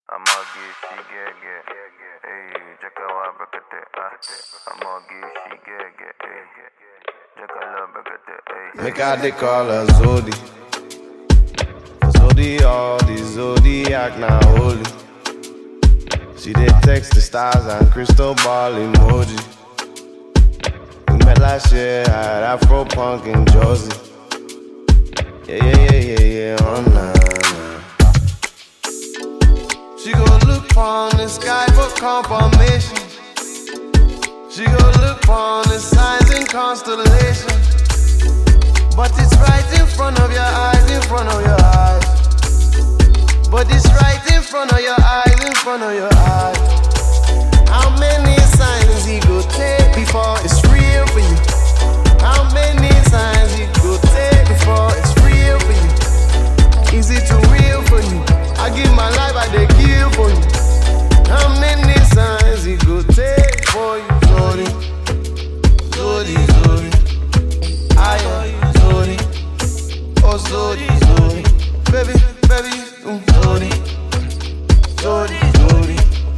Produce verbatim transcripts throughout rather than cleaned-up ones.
I'ma give she get get. Hey, jacka wa brekete. I'ma give she get get. Hey, jacka la brekete. Hey. Make I they call her Zodi. Zodi, all the Zodiac now holy. She did text the stars and crystal ball emoji. We met last year at Afro Punk in Jersey. Yeah, yeah, yeah, yeah, yeah, online. She gon' look on the sky for confirmation. She gon' look on the signs and constellations. But it's right in front of your eyes, in front of your eyes. But it's right in front of your eyes, in front of your eyes. How many signs he go take before it's real for you? How many signs he go take before it's real for you? Is it too real for you? I give my life, I dey kill for you. How many signs he go take for you? Zodi, Zodi, Zodi. I am Zodi, oh Zodi, Zodi. Baby, baby, mm, Zodi, Zodi, Zodi,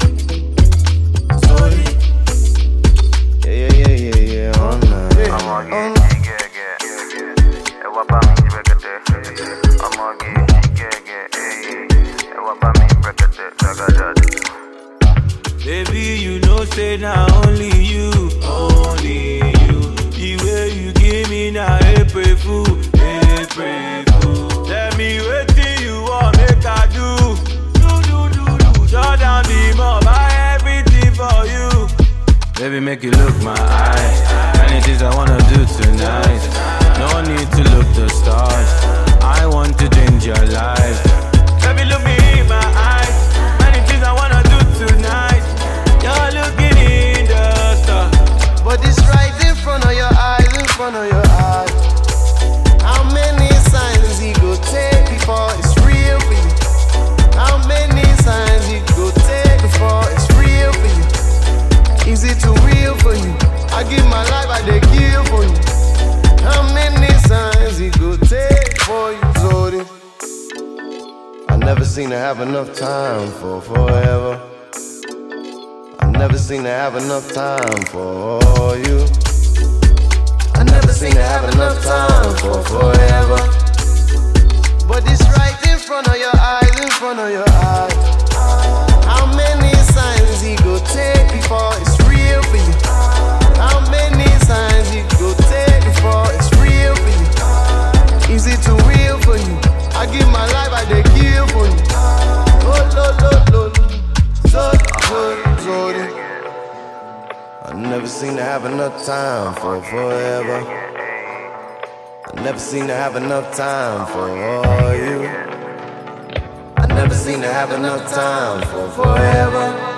Zodi. Yeah, yeah, yeah, yeah, yeah, on that. I'ma give she get get. Hey, what about me brekete? I'ma give she get get. Hey, what about me brekete? Jaga jaga. Baby, you know say now only you, only you. The way you give me now, April fool, April fool. Tell me what you want make I do. Do do do do. Shut down the mob, buy everything for you. Baby, make you look my eyes. Many things I wanna do tonight. No need to look the stars. I want to change your life. Baby, look me in my eyes. Many things I wanna do tonight. You're looking in the stars. But it's right in front of your eyes, in front of your eyes. How many signs he go take before it's real for you? How many signs he go take before it's real for you? Is it too real for you? I give my life, I dey kill for you. How many signs he go take for you, Zodi? I never seem to have enough time for forever. I never seem to have enough time for you. I never seem to have enough time for forever. But it's right in front of your eyes, in front of your eyes. How many signs he go take before it's real for you? How many signs he go take before it's real for you? Is it too real for you? I give my life, I dey kill for you. Oh, lo, lo, lo, Zodi, Zodi, Zodi. I never seem to have enough time for forever. I never seem to have enough time for all you. I never seem to have enough time for forever.